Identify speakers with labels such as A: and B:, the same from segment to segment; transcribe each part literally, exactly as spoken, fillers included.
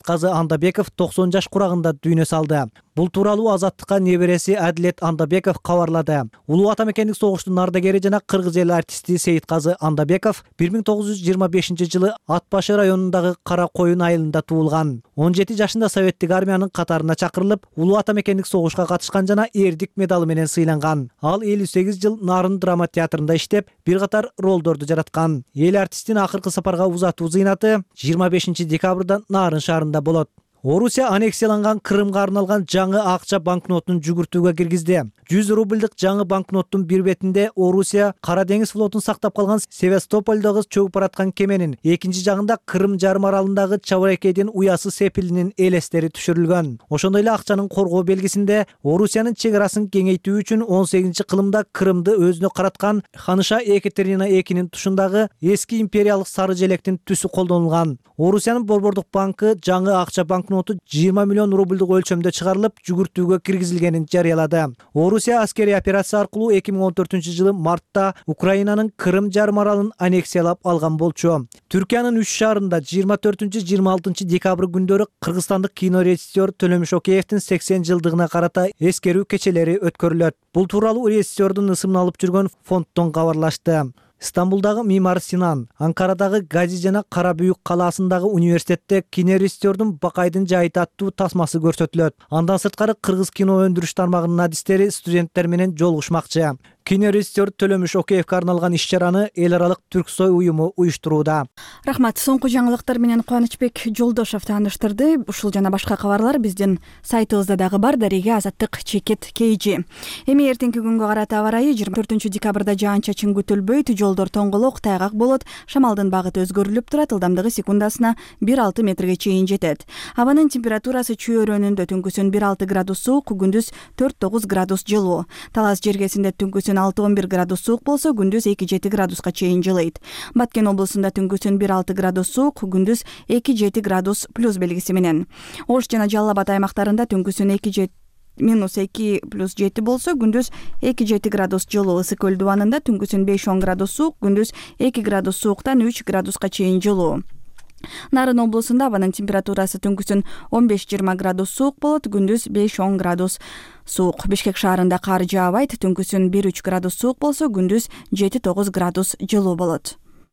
A: Сейитказы Андабеков токсон жаш курагында дүйнө салды. Бул тууралуу Азаттыкка небереси Адилет Андабеков кабарлады. Улуу ата мекендик согуштун ардагери жана кыргыз эли артисти Сейитказы Андабеков бир миң тогуз жүз жыйырма бешинчи жылы Ат башы районундагы Кара Коюн айылында туулган. он жети жашында советтик армиянын катарына чакырылып, улуу ата мекендик согушка катышкан жана эрдик медалы менен сыйланган. Ал элүү сегиз жыл Нарын драма театрында иштеп, бир катар ролдорду жараткан. Эл артисттин акыркы сапарга узатуу зыйнаты жыйырма бешинчи декабрда Нарын шаарында болот. Орусия аннексияланган Крымга арналган жаңы акча банкнотун жүгүртүүгө киргизди. жүз рубльдык жаңы банкноттун бир бетинде Орусия Кара деңиз флотун сактап калган Севастополдогу чөгүп бараткан кеменин, экинчи жагында Крым жарым аралындагы Чаврекейдин уясы сепилинин элестери түшүрүлгөн. Ошондой эле акчанын коргоо белгисинде Орусиянын чек арасын кеңейтүү үчүн он сегизинчи кылымда Крымды өзүнө караткан ханыша Екатерина экинин тушундагы эски империялык сары желектин түсү колдонулган. Орусиянын Борбордук банкы жаңы акча банкноту жыйырма миллион рубльдук өлчөмдө чыгарылып, жүгүртүүгө киргизилгенин жарыялады. Орусия аскерий операция аркылуу эки миң он төртүнчү жылы мартта Украинанын Крым жарым аралын аннексиялап алган болчу. Түркиянын үч шаарында жыйырма төртүнчү жыйырма алтынчы декабрь күндөрү кыргызстандык кинорежиссер Төлөмүш Океевдин сексен жылдыгына карата эскерүү кечелери өткөрүлөт. Бул тууралуу режиссердун ысымын алып жүргөн фонддон кабарлашты. Стамбулдагы Мимар Синан, Анкарадагы Гази жана Кара Бүйүк калаасындагы университетте кинорежиссердун Бакайдын жайыты аттуу тасмасы көрсөтүлөт. Андан сырткары кыргыз кино өндүрүш тармагынын адистери студенттер менен жолугушмакчы. Кинорежиссер Төлөмүш Океевге арналган иш-чараны эл аралык Түрксой уюму уюштурууда.
B: Рахмат. Соңку жаңылыктар менен Кубанычбек Жолдошов тааныштырды. Ушул жана башка кабарлар биздин сайтыбызда дагы бар. Дареге Азаттык чекет кейжи. Эми эртеңки күнгө карата аба ырайы жыйырма төртүнчү декабрда жаан-чачын күтүлбөйт. Жолдор тоңголок, тайгак болот. Шамалдын багыты өзгөрүлүп турат. Ылдамдыгы секундасына бир алты метрге чейин жетет. Абанын температурасы чүйөрөнүндө түнкүсүн бир алты градус суук, күндүз төрт тогуз градус жылуу. Талас жергесинде түнкүсүн алты он бир градус суук болсо, күндүз эки жети градуска чейин жылыйт. Баткен облусунда түнкүсүн бир алты градус суук, күндүз эки жети градус плюс белгиси менен. Ош жана Жалал Абад аймактарында түнкүсүн эки жети минус эки плюс жети болсо, күндүз эки жети градус жылуу. Ысык көл дубанында түнкүсүн беш он градус суук, күндүз эки градус сууктан үч градуска чейин жылуу. Нарын облусунда абанын температурасы түнкүсүн он беш жыйырма градус суук болот, күндүз беш он градус суук. Бишкек шаарында кар жаабайт, түнкүсүн бир үч градус суук болсо, күндүз жети тогуз градус жылуу болот.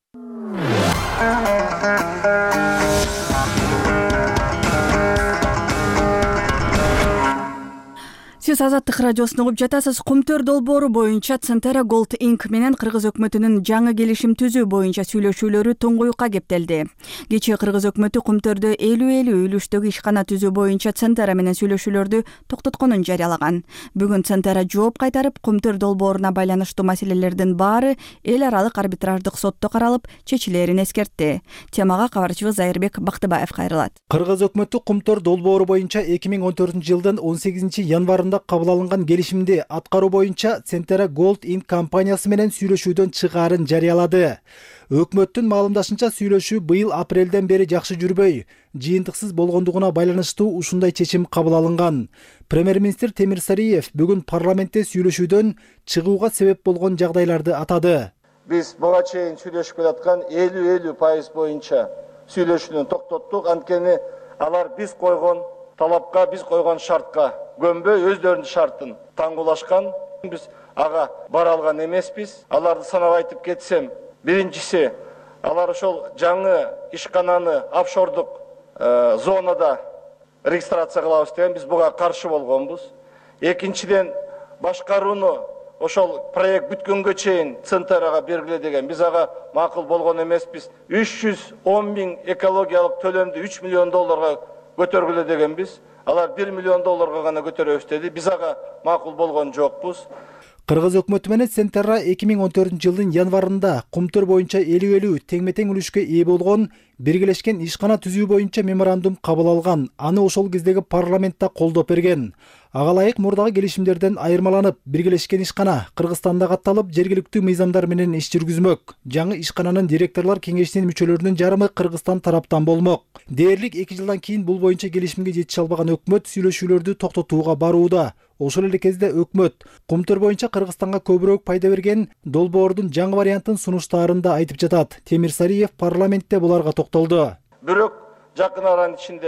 B: Сиз Азаттык радиосун угуп жатасыз. Кумтөр долбоору боюнча Центера Gold инк менен кыргыз өкмөтүнүн жаңы келишим түзүү боюнча сүйлөшүүлөрү туңгуюкка кептелди. Кечээ кыргыз өкмөтү Кумтөрдө элүү элүү үлүштөгү ишкана түзүү боюнча Центера менен сүйлөшүүлөрдү токтотконун жарыялаган. Бүгүн Центера жооп кайтарып, Кумтөр долбооруна байланыштуу маселелердин баары эл аралык арбитраждык сотто каралып, чечилерин эскертти. Темага кабарчыбыз Айырбек Бактыбаев кайрылат.
C: Кыргыз өкмөтү Кумтөр долбоору боюнча эки миң он төртүнчү жылдын он сегизинчи январында кабыл алынган келишимди аткаруу боюнча Центера Gold инк компаниясы менен сүйлөшүүдөн чыгаарын жарыялады. Өкмөттүн маалымдашынча, сүйлөшүү быйыл апрелден бери жакшы жүрбөй, жыйынтыксыз болгондугуна байланыштуу ушундай чечим кабыл алынган. Премьер-министр Темир Сариев бүгүн парламентте сүйлөшүүдөн чыгууга себеп болгон жагдайларды атады.
D: Биз буга чейин сүйлөшүп келаткан элүү элүү пайыз боюнча сүйлөшүүнү токтоттук. Анткени алар биз койгон талапка, биз койгон шартка көнбөй өздөрүнүн шартын таңгуулашкан. Биз ага бара алган эмеспиз. Аларды санап айтып кетсем, биринчиси, алар ошол жаңы ишкананы офшордук э, зонада регистрация кылабыз деген, биз буга каршы болгонбуз. Экинчиден, башкарууну ошол проект бүткөнгө чейин Центерага бергиле деген, биз ага макул болгон эмеспиз. үч жүз он миң экологиялык төлөмдү үч миллион долларга көтөргүлө дегенбиз. Алар бир миллион долларга гана көтөрөбүз деди. Биз ага макул болгон жокпуз.
C: Кыргыз өкмөтү менен Центера эки миң он төртүнчү жылдын январында Кумтөр боюнча элүү элүү тең-метең үлүшкө ээ болгон биргелешкен ишкана түзүү боюнча меморандум кабыл алган. Аны ошол кездеги парламентте колдоп берген. Ага ылайык мурдагы келишимдерден айырмаланып, биргелешкен ишкана Кыргызстанда катталып, жергиликтүү мыйзамдар менен иш жүргүзмөк. Жаңы ишкананын директорлор кеңешинин мүчөлөрүнүн жарымы Кыргызстан тараптан болмок. Дээрлик эки жылдан кийин бул боюнча келишимге жетише албаган өкмөт сүйлөшүүлөрдү токтотууга барууда. Ошол эле кезде өкмөт Кумтөр боюнча Кыргызстанга көбүрөөк пайда берген долбоордун жаңы вариантын сунуштаарында айтып жатат. Темир Сариев парламентте буларга токтолду.
D: Бирок жакын аранын ичинде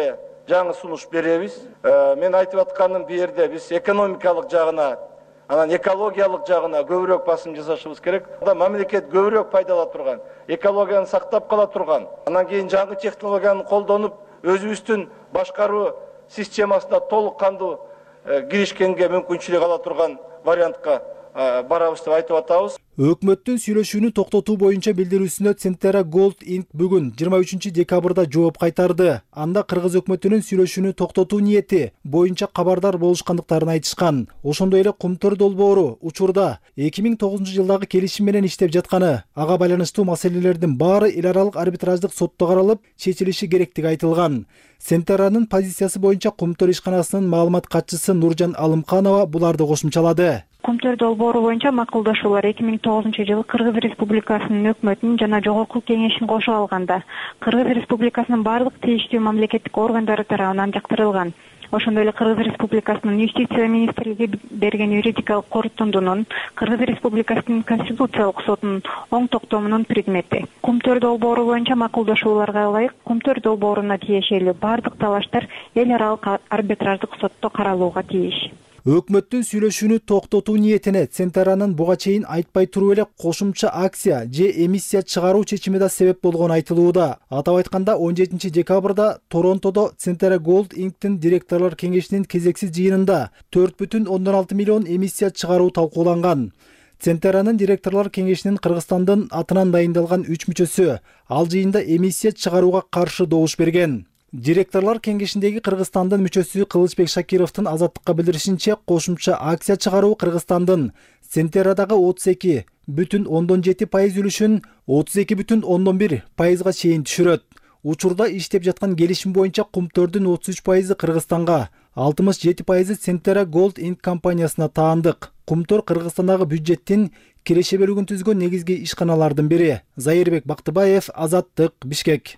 D: жаңы сунуш беребиз. Мен айтып атканым бу жерде биз экономикалык жагына, анан экологиялык жагына көбүрөөк басым жасашыбыз керек. Мамлекет көбүрөөк пайдала турган, экологияны сактап кала турган, анан кийин жаңы технологияны колдонуп, өзүбүздүн башкаруу системасына толук кандуу киришкенге мүмкүнчүлүк ала турган вариантка барабыз деп айтып атабыз.
C: Өкмөттүн сүйлөшүүнү токтотуу боюнча билдирүүсүнө Центерра Gold инк бүгүн жыйырма үчүнчү декабрда жооп кайтарды. Анда кыргыз өкмөтүнүн сүйлөшүүнү токтотуу ниети боюнча кабардар болушкандыктарын айтышкан. Ошондой эле Кумтөр долбоору учурда эки миң тогузунчу жылдагы келишим менен иштеп жатканы, ага байланыштуу маселелердин баары эл аралык арбитраждык сотто каралып, чечилиши керектиги айтылган. Центерранын позициясы боюнча Кумтөр ишканасынын маалымат катчысы Нуржан Алымканова буларды кошумчалады.
E: Кумтөр долбоору боюнча макулдашуулар эки миң тогузунчу жылы Кыргыз Республикасынын өкмөтүнүн жана жогорку кеңешин кошуп алганда Кыргыз Республикасынын баардык тийиштүү мамлекеттик органдары тарабынан жактырылган. Ошондой эле Кыргыз Республикасынын Юстиция министрлиги берген юридикалык корутундунун Кыргыз Республикасынын Конституциялык сотунун оң токтомунун предмети. Кумтөр долбоору боюнча макулдашууларга ылайык Кумтөр долбооруна тиешелүү баардык талаштар эл аралык арбитраждык сотто каралууга тийиш.
C: Өкмөттүн сүйлөшүүнү токтотуу ниетине Центерранын буга чейин айтпай туруп эле кошумча акция же эмиссия чыгаруу чечими да себеп болгону айтылууда. Атап айтканда он жетинчи декабрда Торонтодо Центерра Gold инктин директорлор кеңешинин кезексиз жыйынында төрт бүтүн ондон алты миллион эмиссия чыгаруу талкууланган. Центерранын директорлор кеңешинин Кыргызстандын атынан дайындалган үч мүчөсү ал жыйында эмиссия чыгарууга каршы добуш берген. Директорлор кеңешиндеги Кыргызстандын мүчөсү Кылычбек Шакировдун Азаттыкка билдиришинче, кошумча акция чыгаруу Кыргызстандын Центеррадагы отуз эки бүтүн ондон жети пайыз үлүшүн отуз эки бүтүн ондон бир пайызга чейин түшүрөт. Учурда иштеп жаткан келишим боюнча Кумтөрдүн отуз үч пайызы Кыргызстанга, алтымыш жети пайызы Центерра Gold инк компаниясына таандык. Кумтөр Кыргызстандагы бюджеттин киреше бөлүгүн түзгөн негизги ишканалардын бири. Зайырбек Бактыбаев, Азаттык, Бишкек.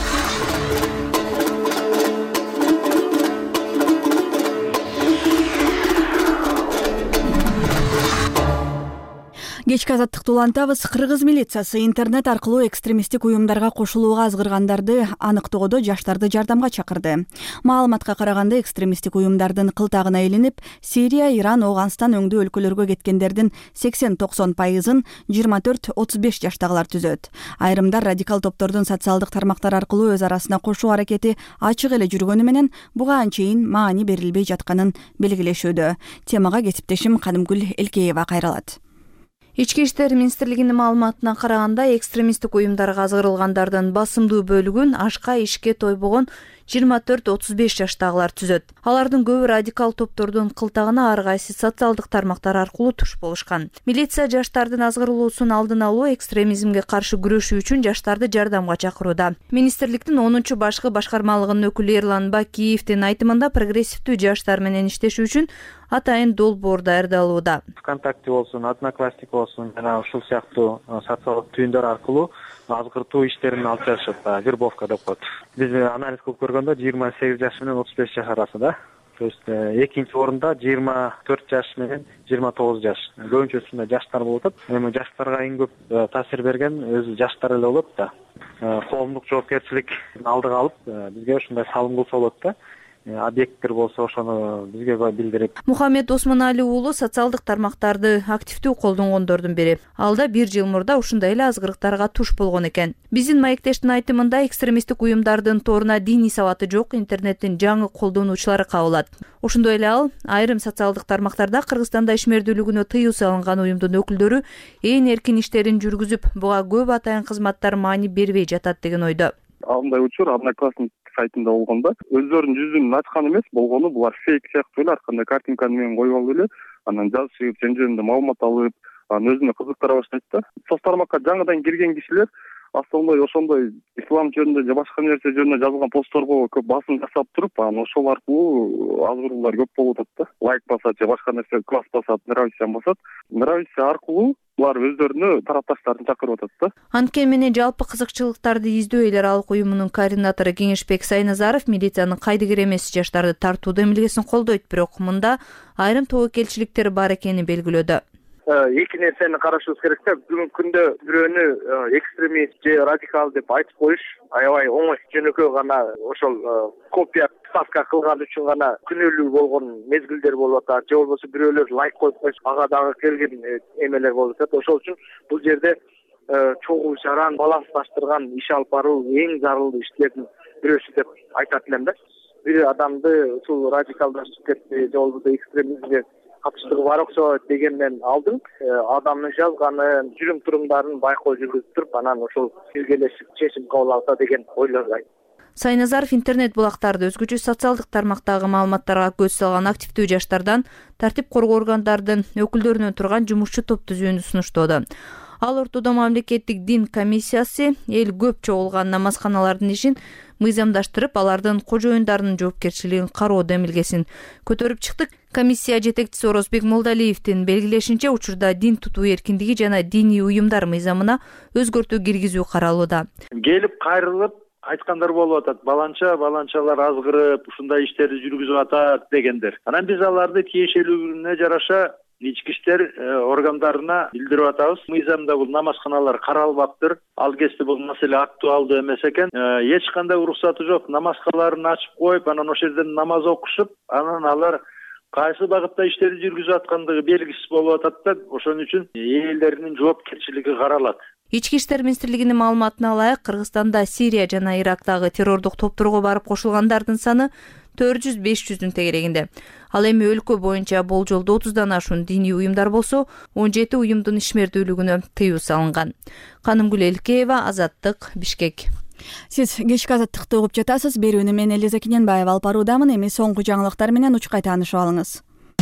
B: Кечки азаттыкты улантабыз. Кыргыз милициясы интернет аркылуу экстремисттик уюмдарга кошулууга азгыргандарды аныктоодо жаштарды жардамга чакырды. Маалыматка караганда экстремисттик уюмдардын кылтагына илинип, Сирия, Иран, Ооганстан өңдүү өлкөлөргө кеткендердин сексен токсон пайызын жыйырма төрт отуз беш жаштагылар түзөт. Айрымдар радикал топтордун социалдык тармактар аркылуу өз арасына кошуу аракети ачык эле жүргөнү менен буга анчейин маани берилбей жатканын белгилешүүдө. Темага кесиптешим Кадымгүл Элкеева кайралат.
F: Ички иштер министрлигинин маалыматына караганда, экстремисттик уюмдарга азгырылгандардын басымдуу бөлүгүн ашка ишке тойбогон жыйырма төрт отуз беш жаштагылар түзөт. Алардын көбү радикал топтордун кылтагына ар кайсы социалдык тармактар аркылуу туш болушкан. Милиция жаштардын азгырылуусун алдын алуу, экстремизмге каршы күрөшүү үчүн жаштарды жардамга чакырууда. Министрликтин онунчу башкы башкармалыгынын өкүлү Эрлан Бакиевдин айтымында, прогрессивдүү жаштар менен иштешүү үчүн атайын долбоор даярдалууда.
G: ВКонтакте болсун, Одноклассник болсун, жана ушул сыяктуу социалдык түйүндөр аркылуу азгыртуу иштерин алып жатышат, вербовка деп коет. Биз анализ кылып көргөндө жыйырма сегиз жаш менен отуз беш жаш арасында. То есть экинчи орунда жыйырма төрт жаш менен жыйырма тогуз жаш. Көбүнчөсүндө жаштар болуп атат. Эми жаштарга эң көп таасир берген өзү жаштар эле болот да. Коомдук жоопкерчилик алдыга алып, бизге ушундай салым кылса болот да. Объекттер болсо ошону бизге билдирип.
F: Мухаммед Осмонали уулу социалдык тармактарды активдүү колдонгондордун бири. Алда бир жыл мурда ушундай эле азгырыктарга туш болгон экен. Биздин маектештин айтымында, экстремисттик уюмдардын торуна диний сабаты жок интернеттин жаңы колдонуучулары кабылат. Ошондой эле ал айрым социалдык тармактарда Кыргызстанда ишмердүүлүгүнө тыюу салынган уюмдун өкүлдөрү ээн эркин иштерин жүргүзүп, буга көп атайын кызматтар маани бербей жатат деген ойдо.
H: Андай учур Одноклассник сайтында болгондо өздөрүнүн жүзүн ачкан эмес болгону, булар фейк сыяктуу эле, ар кандай картинканы менен коюп алып эле анан жазышып, сен жөнүндө маалымат алып, анан өзүнө кызыктыра баштайт да. Соцтармакка жаңыдан кирген кишилер ошондой ошондой ислам жөнүндө же башка нерсе жөнүндө жазылган постторго көп басым жасап туруп, анан ошол аркылуу азгыруулар көп болуп атат да. Лайк басат же башка нерсе, класс басат, нравится басат. Нравится аркылуу булар өздөрүнө тарапташтарын чакырып атат да.
F: Анткени менен жалпы кызыкчылыктарды издөө эл аралык уюмунун координатору Кеңешбек Сайназаров милициянын кайдыгер эмес жаштарды тартууда эмилгесин колдойт, бирок мында айрым тобокелчиликтер бар экенин белгилөөдө.
H: Эки нерсени карашыбыз керек да. Бүгүнкү күндө бирөөнү экстремист же радикал деп айтып коюш аябай оңой, жөнөкөй гана ошол копия
I: ставка кылган үчүн гана күнөөлүү болгон мезгилдер болуп атат, же болбосо бирөөлөр лайк коюп койсо ага дагы келген эмелер болуп атат. Ошол үчүн бул жерде чогуу жаран балансташтырган иш алып баруу эң зарылуу иштердин бирөөсү деп айтат элем да. Бир адамды ушул радикалдашып кетти же болбосо экстремизмге катыштыгы бар окшойт дегенден алдын адамдын жазганын, жүрүм турумдарын байкоо жүргүзүп туруп, анан ошол биргелешип чечим кабыл алса деген ойлойм.
F: Сайназаров интернет булактарды өзгөчө социалдык тармактагы маалыматтарга көз салган активдүү жаштардан тартип коргоо органдарынын өкүлдөрүнөн турган жумушчу топ түзүүнү сунуштоодо. Ал ортодо мамлекеттик дин комиссиясы эл көп чогулган намазканалардын ишин мыйзамдаштырып, алардын кожоюндарынын жоопкерчилигин кароодо эмилгесин көтөрүп чыктык. Комиссия жетекчиси Орозбек Молдалиевдин белгилешинче, учурда дин тутуу эркиндиги жана диний уюмдар мыйзамына өзгөртүү киргизүү каралууда.
J: Келип кайрылып айткандар болуп атат. Баланча баланчалар азгырып, ушундай иштерди жүргүзүп атат дегендер. Анан биз аларды тиешелүүлүгүнө жараша ички иштер органдарына билдирип атабыз. Мыйзамда бул намазканалар каралбаптыр. Ал кезде бул маселе актуалдуу эмес экен. Эч кандай уруксаты жок. Намазкаларын ачып коюп, анан ошол жерден намаз окушуп, анан алар кайсы багытта иштерди жүргүзүп аткандыгы белгисиз болуп атат да, ошон үчүн ээлдеринин жоопкерчилиги каралат.
F: Ички иштер министрлигинин маалыматына ылайык, Кыргызстанда Сирия жана Ирактагы террордук топторго барып кошулгандардын саны төрт жүз беш жүздүн тегерегинде. Ал эми өлкө боюнча болжолдо отуздан ашуун диний уюмдар болсо, он жети уюмдун ишмердүүлүгүнө тыюу салынган. Канымгүл Элкеева, Азаттык, Бишкек.
B: Сиз кечки Азаттыкты угуп жатасыз. Берүүнү мен Элиза Кененбаева алып баруудамын. Эми соңку жаңылыктар менен учкай таанышып алыңыз.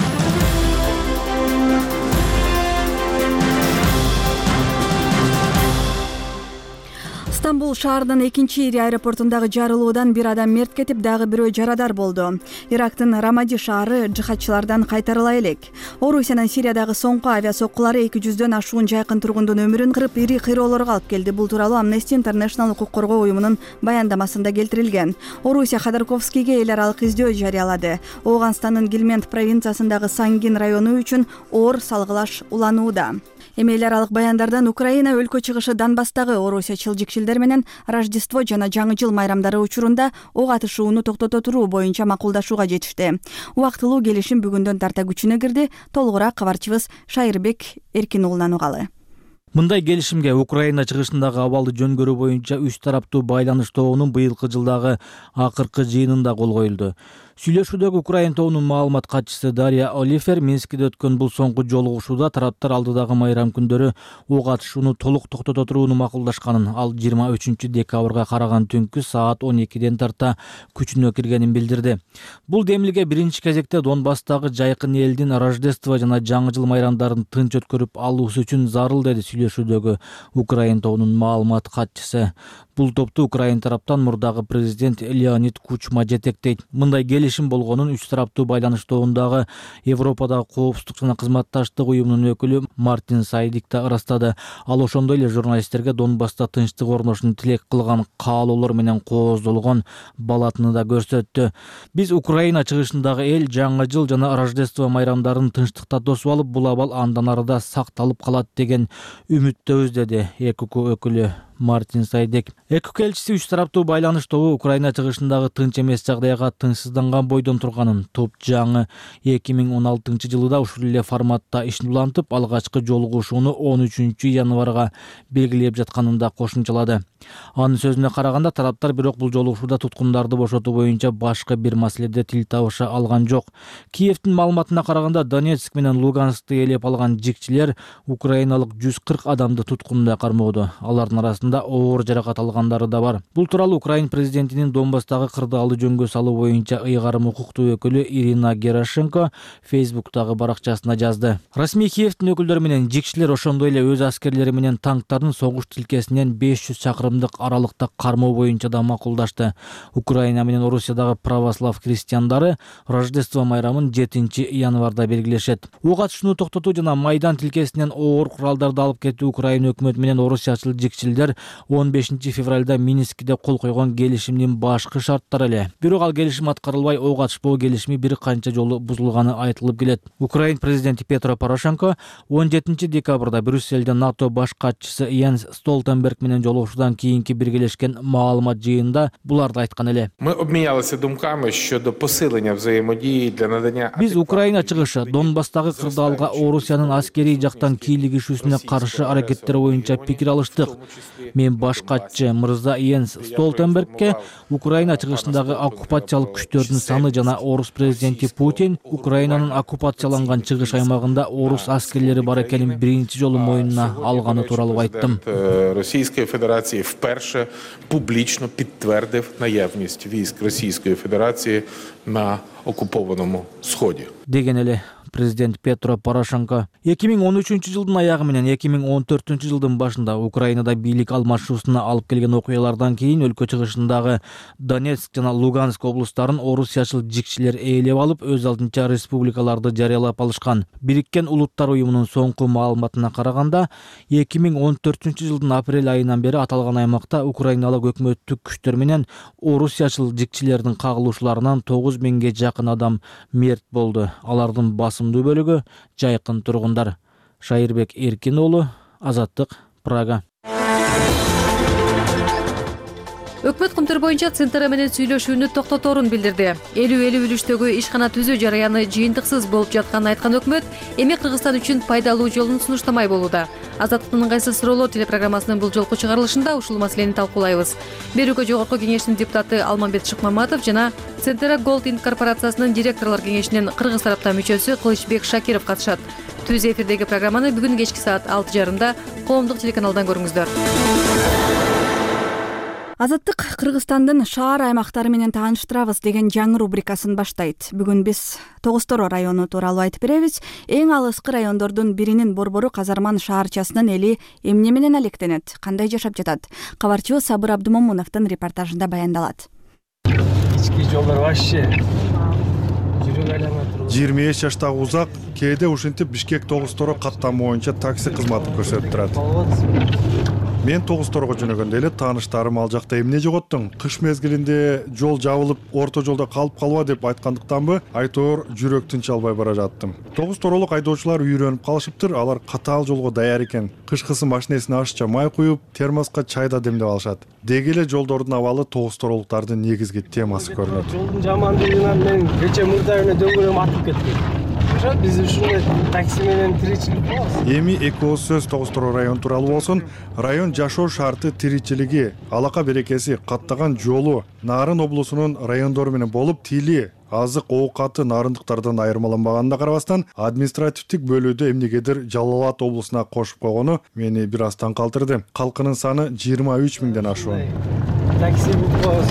B: Стамбул шаарынын экинчи ири аэропортундагы жарылуудан бир адам мерт кетип, дагы бирөө жарадар болду. Ирактын Рамади шаары жихадчылардан кайтарыла элек. Орусиянын Сириядагы соңку авиа соккулары эки жүздөн ашуун жайкын тургундун өмүрүн кырып, ири кыйроолорго алып келди. Бул тууралуу Amnesty International укук коргоо уюмунун баяндамасында келтирилген. Орусия Ходорковскийге эл аралык издөө жарыялады. Ооганстандын Гильмент провинциясындагы Сангин району үчүн оор салгылаш уланууда. Эми эл аралык баяндардан Украина өлкө чыгышы Донбасстагы Орусия чылжикчилдер менен Рождество жана Жаңы жыл майрамдары учурунда ок атышууну токтото туруу боюнча макулдашууга жетишти. Убактылуу келишим бүгүндөн тарта күчүнө кирди. Толугураак кабарчыбыз Шайырбек Эркин уулунан угалы.
A: Мындай келишимге Украина чыгышындагы абалды жөнгөрүү боюнча үч тараптуу байланыш тобунун быйылкы жылдагы акыркы жыйынында кол коюлду. Сүйлөшүүдөгү Украина тобунун маалымат катчысы Дарья Олифер Минскиде өткөн бул соңку жолугушууда тараптар алдыдагы майрам күндөрү ок атышууну толук токтото турууну макулдашканын, ал жыйырма үчүнчү декабрга караган түнкү саат он экиден тарта күчүнө киргенин билдирди. Бул демилге биринчи кезекте Донбасстагы жайкын элдин Рождество жана Жаңы жыл майрамдарын тынч өткөрүп алуусу үчүн зарыл, деди сүйлөшүүдөгү Украина тобунун маалымат катчысы. Бул топту Украина тараптан мурдагы президент Леонид Кучма жетектейт. Мындай келишим болгонун үч тараптуу байланыш тобундагы Европадагы коопсуздук жана кызматташтык уюмунун өкүлү Мартин Сайдик да ырастады. Ал ошондой эле журналисттерге Донбасста тынчтык орношун тилек кылган каалоолор менен кооздолгон балатыны да көрсөттү. Биз Украина чыгышындагы эл Жаңы жыл жана Рождество майрамдарын тынчтыкта тосуп алып, бул абал андан арыда сакталып калат деген үмүттөбүз, деди ЭКК өкүлү Мартин Сайдек. ЭКК элчиси үч тараптуу байланыш тобу Украина чыгышындагы тынч эмес жагдайга тынчсызданган бойдон турганын, топ жаңы эки миң он алтынчы жылда ушул эле форматта ишин улантып, алгачкы жолугушууну он үчүнчү январга белгилеп жатканын да кошумчалады. Анын сөзүнө караганда, тараптар бирок бул жолугушууда туткундарды бошотуу боюнча башка бир маселеде тил табыша алган жок. Киевдин маалыматына караганда, Донецк менен Луганскты ээлеп алган жикчилер украиналык жүз кырк адамды туткунда кармоодо. Алардын арасында оор жаракат алгандары да бар. Бул тууралуу Украина президентинин Донбасстагы кырдаалды жөнгө салуу боюнча ыйгарым укуктуу өкүлү Ирина Герашенко Фейсбуктагы баракчасына жазды. Расмий Киевдин өкүлдөрү менен жикчилер ошондой эле өз аскерлери менен танктардын согуш тилкесинен беш жүз чакырымдык аралыкта кармоо боюнча да макулдашты. Украина менен Орусиядагы православ христиандары Рождество майрамын жетинчи январда белгилешет. Ок атышууну токтотуу жана Майдан тилкесинен оор куралдарды алып кетүү Украина өкмөтү менен орусиячыл жикчилдер он бешинчи февралда Минскиде кол койгон келишимдин башкы шарттары эле. Бирок ал келишим аткарылбай, ок атышпоо келишими бир канча жолу бузулганы айтылып келет. Украин президенти Петро Порошенко он жетинчи декабрда Брюссельде НАТО баш катчысы Йенс Столтенберг менен жолугушуудан кийинки биргелешкен маалымат жыйынында буларды айткан эле.
K: Мы обменялися думками щодо посилення взаємодії для надання.
A: Биз Украина чыгышы, Донбасстагы кырдаалга Орусиянын аскерий жактан кийлигишүүсүнө каршы аракеттер боюнча пикир алыштык. Мен баш катчы мырза Йенс Столтенбергке Украина чыгышындагы оккупациялык күчтөрдүн саны жана орус президенти Путин Украинанын оккупацияланган чыгыш аймагында орус аскерлери бар экенин биринчи жолу мойнуна алганы тууралуу айттым.
K: Російської Федерації вперше публічно підтвердив наявність військ Російської Федерації на окупованому Сході.
A: Деген эле президент Петро Порошенко эки миң он үчүнчү жылдын аягы менен эки миң он төртүнчү жылдын башында Украинада бийлик алмашуусуна алып келген окуялардан кийин өлкө чыгышындагы Донецк жана Луганск облустарын орусиячыл жикчилер ээлеп алып, өз алдынча республикаларды жарыялап алышкан. Бириккен Улуттар уюмунун соңку маалыматына караганда, эки миң он төртүнчү жылдын апрель айынан бери аталган аймакта украиналык өкмөттүк күчтөр менен орусиячыл жикчилердин кагылышууларынан тогуз миңге жакын адам мерт болду. Алардын басымдуу бөлүгү жайкын тургундар. Шайырбек Эркин уулу, Азаттык, Прага.
L: Өкмөт кымтыр боюнча Центра менен сүйлөшүүнү токтоторун билдирди. элүү элүү үлүштөгү ишкана түзүү жараяны жыйынтыксыз болуп жатканын айткан өкмөт эми Кыргызстан үчүн пайдалуу жолун сунуштамай болууда. Азаттыктын ыңгайсыз суроолор телепрограммасынын бул жолку чыгарылышында ушул маселени талкуулайбыз. Берүүгө жогорку кеңештин депутаты Алмамбет Шыкмаматов жана Центра Голд Инк корпорациясынын директорлор кеңешинин кыргыз тараптан мүчөсү Кылычбек Шакиров катышат. Түз эфирдеги программаны бүгүн кечки саат алты жарымда коомдук телеканалдан көрүңүздөр.
B: Азаттык Кыргызстандын шаар аймактары менен тааныштырабыз деген жаңы рубрикасын баштайт. Бүгүн биз Тогуз Торо району тууралуу айтып беребиз. Эң алыскы райондордун биринин борбору Казарман шаарчасынын эли эмне менен алектенет, кандай жашап жатат? Кабарчыбыз Сабыр Абдымомуновдун репортажында баяндалат.
M: Ички жолдор вообще жүрөк айланат.
N: жыйырма беш жаштагы узак кээде ушинтип Бишкек Тогуз Торо каттамы боюнча такси кызматын көрсөтүп турат. Мен Тогуз Торого жөнөгөндө эле тааныштарым ал жакта эмне жоготтуң? Кыш мезгилинде жол жабылып, орто жолдо калып калба деп айткандыктанбы, айтоор жүрөк тынч албай бара жаттым. Тогуз Торолук айдоочулар үйрөнүп калышыптыр, алар катаал жолго даяр экен. Кышкысы машинесине ашча май куюп, термоска чай да демдеп алышат. Деги эле жолдордун абалы Тогуз Торолуктардын негизги темасы көрүнөт.
M: Жолдун жамандыгынан мен кече мурда эле дөңгөлөм атып кеттим. Биз ушундай такси менен тиричилик кылабыз.
N: Эми эки ооз сөз Тогуз Торо район тууралуу болсун. Район жашоо шарты, тиричилиги, алака берекеси, каттаган жолу Нарын облусунун райондору менен болуп, тили, азык оокаты нарындыктардан айырмаланбаганына карабастан, административдик бөлүүдө эмнегедир Жалал Абад облусуна кошуп койгону мени бир аз таң калтырды. Калкынын саны жыйырма үч миңден ашуун.
M: Такси буквоз,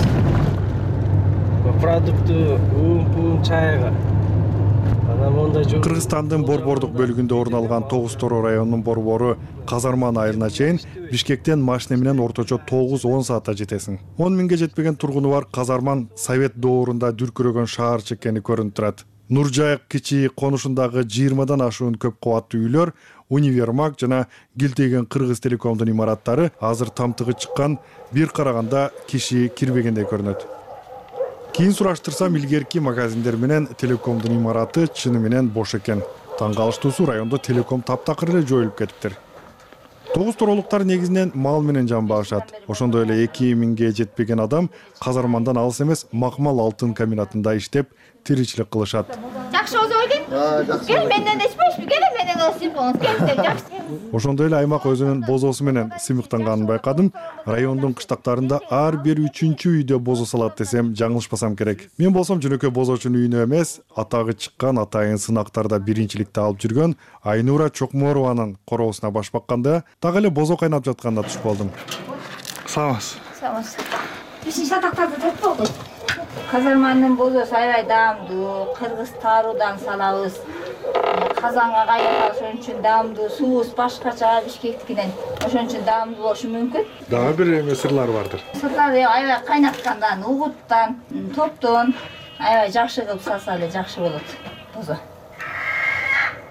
M: продукты, уун, чайга.
N: Кыргызстандын борбордук бөлүгүндө орун алган Тогуз Торо районунун борбору Казарман айылына чейин Бишкектен машина менен орточо тогуз он саатта жетесиң. он миңге жетпеген тургуну бар Казарман Совет доорунда дүркүрөгөн шаарчы экени көрүнүп турат. Нуржайык кичи конушундагы жыйырмадан ашуун көп кабаттуу үйлөр, универмаг жана Гилтеген Кыргыз Телекомдун имараттары азыр тамтыгы чыккан, бир караганда киши кирбегендей көрүнөт. Кийин сураштырсам, илгерки магазиндер менен Телекомдун имараты чыны менен бош экен. Таң калыштуусу райондо Телеком таптакыр эле жоюлуп кетиптир. Тогуз Торолуктар негизинен мал менен жан багышат. Ошондой эле эки миңге жетпеген адам Казармандан алыс эмес Макмал алтын комбинатында иштеп, тиричилик кылышат.
O: Жакшы болсо ойлойм. Кел менден эчпейсизби? Кел менен сыйпаңыз. Кел жакшы.
N: Ошондой эле аймак өзүнүн бозосу менен сыймыктанганын байкадым. Райондун кыштактарында ар бир үчүнчү үйдө бозо салат десем, жаңылышпасам керек. Мен болсом жөнөкөй бозочунун үйүнө эмес, атагы чыккан, атайын сынактарда биринчиликти алып жүргөн Айнура Чокморованын короосуна баш бакканда, так эле бозо кайнап жатканда туш болдум. Саламатсыз.
O: Саламатсыз. Биздин сатактарды топпогуз. Казармандын бозосу аябай даамдуу, кыргыз тааруудан салабыз. Казанга кайнатабыз, ошон үчүн даамдуу, суубуз башкача Бишкектикинен. Ошон үчүн даамдуу болушу мүмкүн.
N: Дагы бир эме сырлар бардыр.
O: Сырлар аябай кайнаткандан, угуттан, топтон аябай жакшы кылып салса эле жакшы болот. Бозо.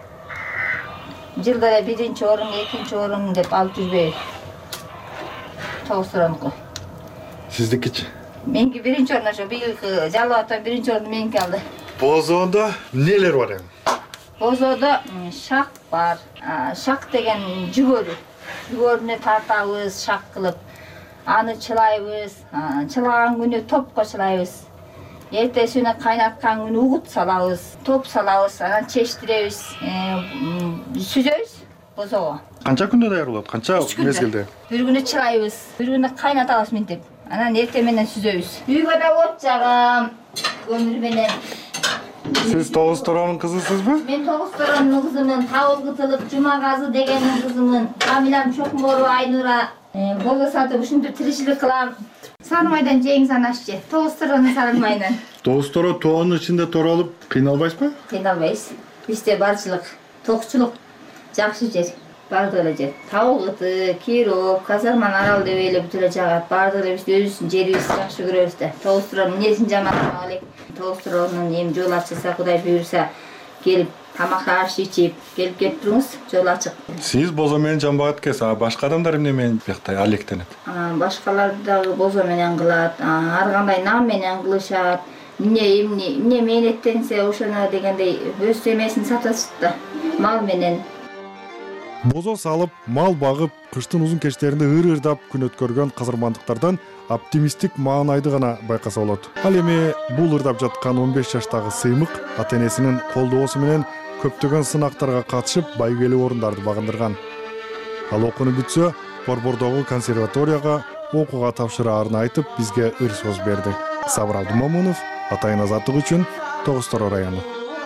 O: Жылда биринчи орун, экинчи орун деп алып жүрбөйбүз. тогуз тураныкы.
N: Сиздикичи?
O: Меники биринчи орун ошо бийилки жалып атам биринчи орунду меники алды.
N: Бозоодо эмнелер бар эми?
O: Бозоодо шак бар. Шак деген жүгөрү. Жүгөрүнө тартабыз, шак кылып. Аны чылайбыз. Чылаган күнү топко чылайбыз. Эртесине кайнаткан күнү угут салабыз, топ салабыз, анан чечтиребиз, сүзөбүз бозоого.
N: Канча күндө даяр болот? Канча мезгилде?
O: Бир күнү чылайбыз, бир күнү кайнатабыз минтип. Анан эртең менен сүзөбүз. Үйгө да от жагам, көмүр менен.
N: Сиз тогуз торонун кызысызбы?
O: Мен тогуз торонун кызымын, Табыл Кытылып Жумагазы дегендин кызымын. Камилам Чокмору Айнура бозо сатып ушинтип тиричилик кылам. Сармайдан жең санашчы, тогуз торонун сармайынан.
N: Тогуз торо тоонун ичинде торолуп кыйналбайсызбы?
O: Кыйналбайбыз. Бизде барчылык, токчулук жакшы жер. Бардыгы эле жер. Табыл Кыты, Киров, Казарман Арал деп эле бүт эле жагат. Бардыгы эле биз өзүбүздүн жерибизди жакшы көрөбүз да. Тогуз торонун эмнесин жаман кылмак элек. Тогуз торонун эми жол ачылса, Кудай буйруса, келип тамак аш ичип, келип кетип туруңуз, жол ачык.
N: Сиз бозо менен жамбагат экенсиз, а башка адамдар эмне менен биякта алектенет?
O: Башкалар дагы бозо менен кылат, ар кандай нам менен кылышат. Эмне эмне эмне мээнеттенсе ошоно дегендей өз темесин сатышат да, мал менен.
N: Бозо салып, мал багып, кыштын узун кечтеринде ыр-ырдап күн өткөргөн казармандыктардан оптимисттик маанайды гана байкаса болот. Ал эми бул ырдап жаткан он беш жаштагы сыймык ата-энесинин колдоосу менен көптөгөн сынактарга катышып, байгелүү орундарды багындырган. Ал окууну бүтсө, Борбордогу консерваторияга окууга тапшыраарын айтып, бизге ыр сөз берди. Сабыр Абдумомунов, Атайын азаттык үчүн, Тогуз Торо району.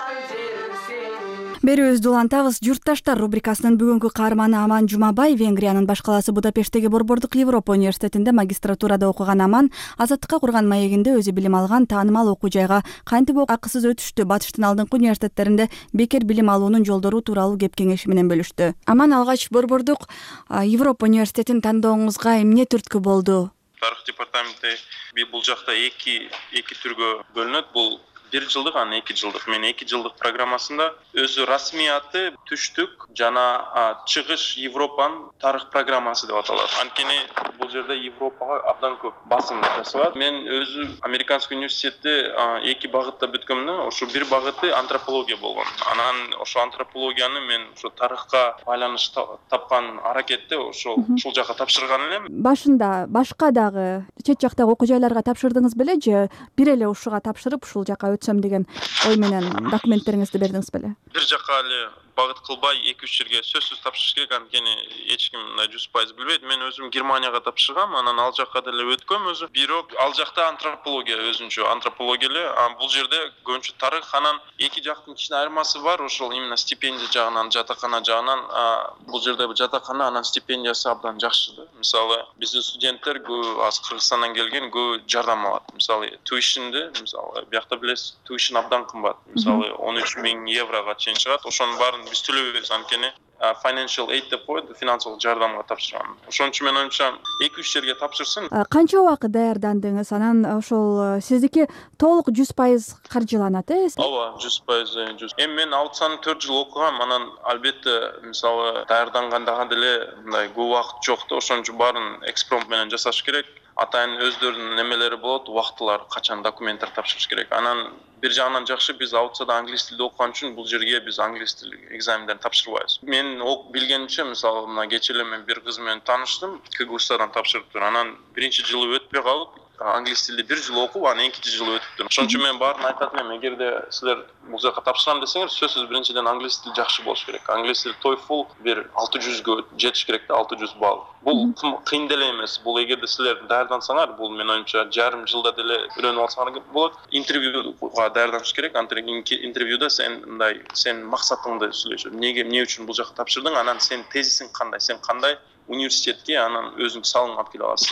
B: Берүүбүздү улантабыз. Журтташтар рубрикасынын бүгүнкү каарманы Аман Жумабай Венгриянын баш калаасы Будапешттеги Борбордук Европа университетинде магистратурада окуган Аман азаттыкка курган маегинде өзү билим алган таанымал окуу жайга кантип акысыз өтүштү, батыштын алдыңкы университеттеринде бекер билим алуунун жолдору тууралуу кеп кеңеши менен бөлүштү. Аман, алгач Борбордук Европа университетин тандооңузга эмне түрткү болду?
P: Тарых департаменти бул жакта эки эки түргө бөлүнөт. Бул бир жылдык, анан эки жылдык. Мен эки жылдык программасында өзү расмий аты түштүк жана чыгыш Европанын тарых программасы деп аталат. Анткени бул жерде Европага абдан көп басым жасалат. Мен өзү Американский университетте эки багытта бүткөмүн. Ошо бир багыты антропология болгон. Анан ошо антропологияны мен ошо тарыхка байланыш тапкан аракетте ошол ушул жака тапшырган элем.
B: Башында башка дагы чет жактагы окуу жайларга тапшырдыңыз беле же бир эле ушуга тапшырып ушул жака өтсөм деген ой менен документтериңизди бердиңиз беле?
P: Бир жака эле багыт кылбай эки үч жерге сөзсүз тапшырыш керек. Анткени эч ким жүз пайыз билбейт. Мен өзүм Германияга тапшыргам, анан ал жака деле өткөм өзү. Бирок ал жакта антропология өзүнчө антропология эле. Бул жерде көбүнчө тарых, анан эки жактын кичине айырмасы бар. Ошол именно стипендия жагынан, жатакана жагынан. Бул жерде жатакана, анан стипендиясы абдан жакшы. Мисалы, биздин студенттер көбү аз Кыргызстандан келген, көбү жардам алат. Мисалы, tuition'ды, мисалы, биякта билесиз, tuition абдан кымбат. Мисалы, он үч миң еврого чейин чыгат. Ошонун баарын биз төлөбөйбүз, анткени financial aid деп коет, финансылык жардамга тапшырган. Ошон үчүн мен оюмча эки үч жерге тапшырсын.
B: Канча убакыт даярдандыңыз? Анан ошол сиздики толук жүз пайыз каржыланат, э?
P: Ооба, жүз пайыз. Эми мен Алтысаны төрт жыл окугам, анан албетте мисалы даярданганда деле мындай көп убакыт жок да, ошон үчүн баарын экспромт менен жасаш керек. Атайын өздөрүнүн немелери болот, убактылар, качан документтер тапшырыш керек. Анан бир жагынан жакшы, биз Аутсада англис тилде окуган үчүн бул жерге биз англис тил экзамендерин тапшырбайбыз. Мен билгенимче, мисалы, мына кечээ мен бир кыз менен тааныштым, КГУстан тапшырыптыр. Анан биринчи жылы өтпөй калып, англис тилде бир жыл окуп, анан экинчи жылы өтүптүр. Ошон үчүн мен баарын айтат элем, эгерде силер бул жака тапшырам десеңер, сөзсүз биринчиден англис тил жакшы болуш керек. Англис тил TOEFL бир алты жүзгө жетиш керек да, алты жүз балл. Бул кыйын деле эмес. Бул эгерде силер даярдансаңар, бул мен оюмча жарым жылда деле үйрөнүп алсаңар болот. Интервьюга даярданыш керек. Анткени интервьюда сен мындай, сен максатыңды сүйлөшөт. Эмнеге, эмне үчүн бул жака тапшырдың? Анан сен тезисиң кандай? Сен кандай университетке анан өзүң салым алып келе аласың.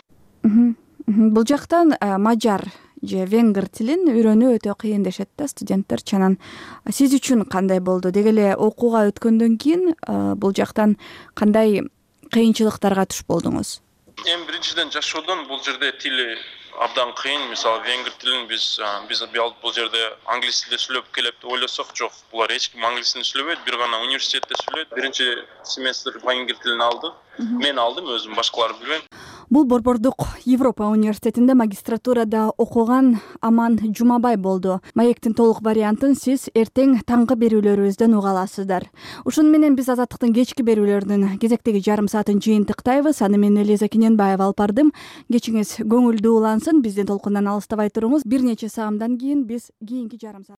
B: Бул жактан мажар же венгр тилин үйрөнүү өтө кыйын дешет да студенттер. Чанан сиз үчүн кандай болду? Деги эле окууга өткөндөн кийин бул жактан кандай кыйынчылыктарга туш болдуңуз?
P: Эми биринчиден жашоодон бул жерде тили абдан кыйын. Мисалы, венгр тилин биз биз бул жерде англис тилде сүйлөп келет деп ойлосок, жок. Булар эч ким англис тилин сүйлөбөйт, бир гана университетте сүйлөйт. Биринчи семестр венгр тилин алдык. Мен алдым өзүм, башкалар билбейм.
B: Бул Борбордук Европа университетинде магистратурада окуган Аман Жумабай болду. Маектин толук вариантын сиз эртең таңкы берүүлөрүбүздөн уга аласыздар. Ушуну менен биз Азаттыктын кечки берүүлөрүнүн кезектеги жарым саатын жыйынтыктайбыз. Аны мен Элиза Кененбаева алып бардым. Кечиңиз көңүлдүү улансын. Биздин толкундан алыстабай туруңуз. Бир нече саамдан кийин биз кийинки жарым саат